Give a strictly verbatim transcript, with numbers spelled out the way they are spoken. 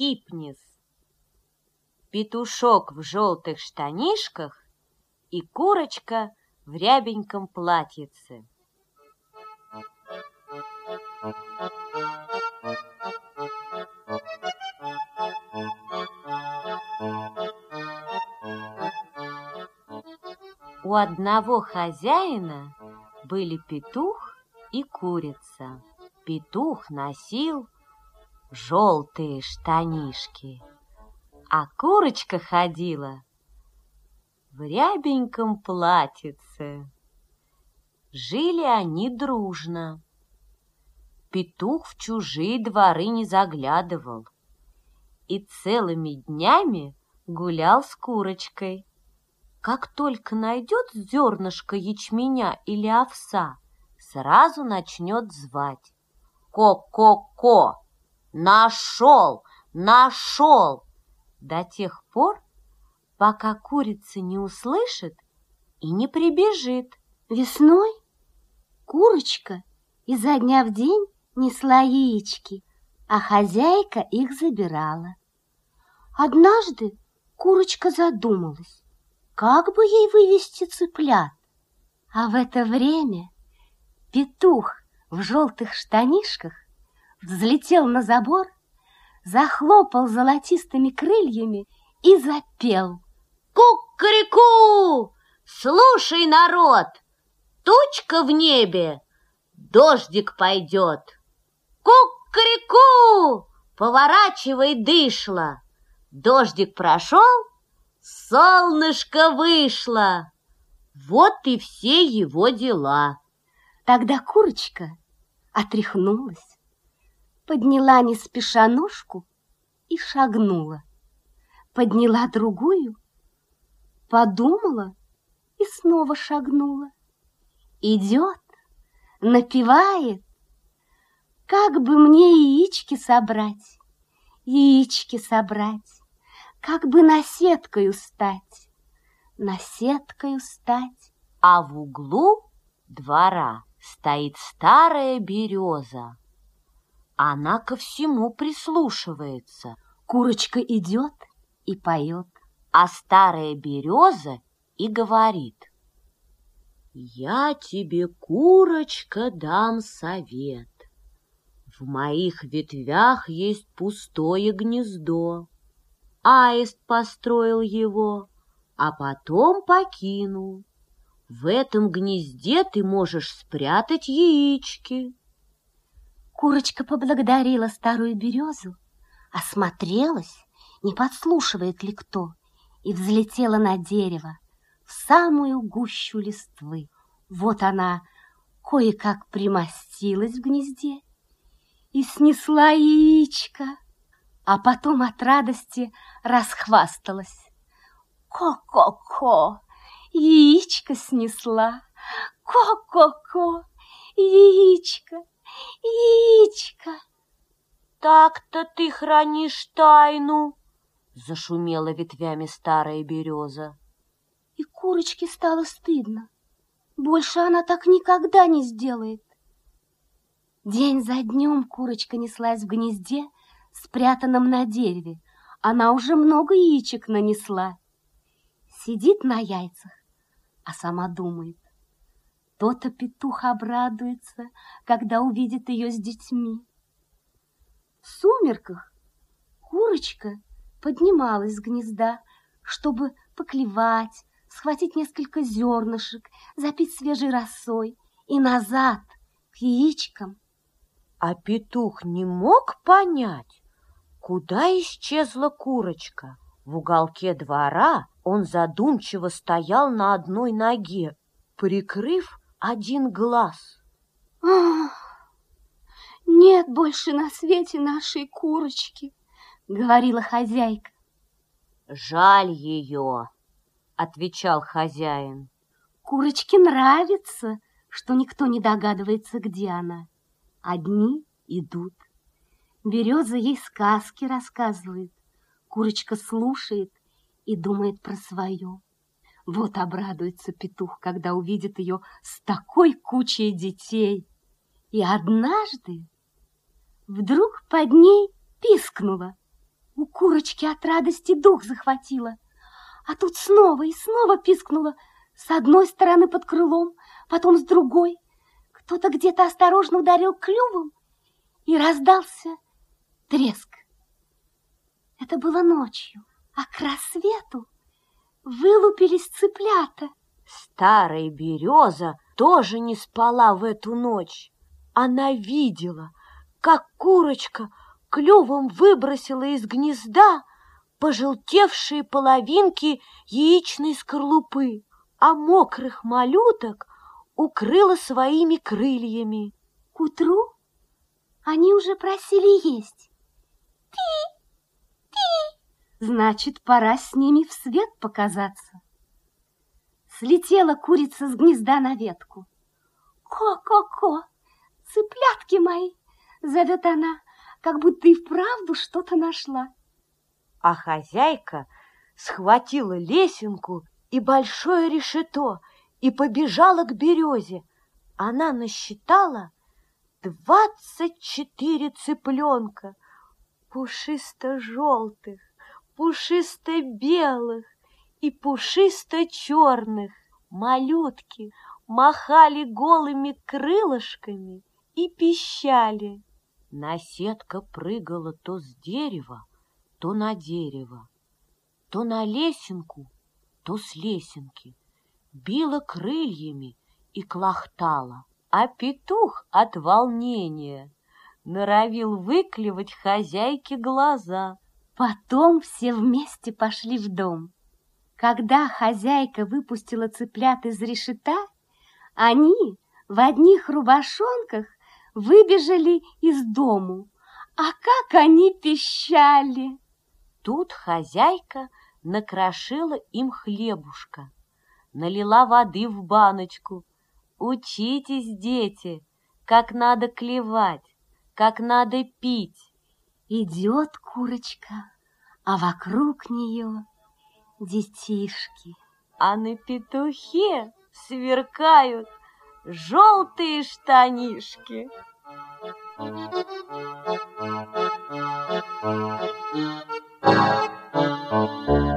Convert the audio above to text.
Кипнис. Петушок в желтых штанишках и курочка в рябеньком платьице. У одного хозяина были петух и курица. Петух носил желтые штанишки, а курочка ходила в рябеньком платьице. Жили они дружно. Петух в чужие дворы не заглядывал и целыми днями гулял с курочкой. Как только найдет зернышко ячменя или овса, сразу начнет звать: «Ко-ко-ко! Нашел! Нашел!» до тех пор, пока курица не услышит и не прибежит. Весной курочка изо дня в день несла яички, а хозяйка их забирала. Однажды курочка задумалась, как бы ей вывести цыплят. А в это время петух в желтых штанишках взлетел на забор, захлопал золотистыми крыльями и запел: «Ку-ку-ку! Слушай, народ, тучка в небе, дождик пойдет. Ку-ку-ку! Поворачивай дышло, дождик прошел, солнышко вышло. Вот и все его дела». Тогда курочка отряхнулась, подняла не спеша ножку и шагнула. Подняла другую, подумала и снова шагнула. Идет, напевает: «Как бы мне яички собрать, яички собрать, как бы наседкою стать, наседкою стать». А в углу двора стоит старая береза. Она ко всему прислушивается. Курочка идет и поет, а старая береза и говорит: «Я тебе, курочка, дам совет. В моих ветвях есть пустое гнездо. Аист построил его, а потом покинул. В этом гнезде ты можешь спрятать яички». Курочка поблагодарила старую березу, осмотрелась, не подслушивает ли кто, и взлетела на дерево в самую гущу листвы. Вот она кое-как примостилась в гнезде и снесла яичко, а потом от радости расхвасталась: «Ко-ко-ко! Яичко снесла! Ко-ко-ко! Яичко! Яичко!» «Так-то ты хранишь тайну!» — зашумела ветвями старая береза. И курочке стало стыдно. Больше она так никогда не сделает. День за днем курочка неслась в гнезде, спрятанном на дереве. Она уже много яичек нанесла. Сидит на яйцах, а сама думает: то-то петух обрадуется, когда увидит ее с детьми. В сумерках курочка поднималась с гнезда, чтобы поклевать, схватить несколько зернышек, запить свежей росой и назад к яичкам. А петух не мог понять, куда исчезла курочка. В уголке двора он задумчиво стоял на одной ноге, прикрыв один глаз. «Ах, нет больше на свете нашей курочки», — говорила хозяйка. «Жаль ее», — отвечал хозяин. Курочке нравится, что никто не догадывается, где она. Одни идут. Береза ей сказки рассказывает. Курочка слушает и думает про свое. Вот обрадуется петух, когда увидит ее с такой кучей детей. И однажды вдруг под ней пискнуло: У курочки от радости дух захватило. А тут снова и снова пискнула. С одной стороны под крылом, потом с другой. Кто-то где-то осторожно ударил клювом, и раздался треск. Это было ночью, а к рассвету вылупились цыплята. Старая береза тоже не спала в эту ночь. Она видела, как курочка клювом выбросила из гнезда пожелтевшие половинки яичной скорлупы, а мокрых малюток укрыла своими крыльями. К утру они уже просили есть. Пи, пи. Значит, пора с ними в свет показаться. Слетела курица с гнезда на ветку. Ко-ко-ко, цыплятки мои, зовет она, как будто и вправду что-то нашла. А хозяйка схватила лесенку и большое решето и побежала к березе. Она насчитала двадцать четыре цыпленка, пушисто-желтых, пушисто-белых и пушисто-черных. Малютки махали голыми крылышками и пищали. Наседка прыгала то с дерева, то на дерево, то на лесенку, то с лесенки, била крыльями и клохтала, а петух от волнения норовил выклевать хозяйке глаза. Потом все вместе пошли в дом. Когда хозяйка выпустила цыплят из решета, они в одних рубашонках выбежали из дому. А как они пищали! Тут хозяйка накрошила им хлебушка, налила воды в баночку. Учитесь, дети, как надо клевать, как надо пить. Идет курочка, а вокруг нее детишки. А на петухе сверкают желтые штанишки. Thank you.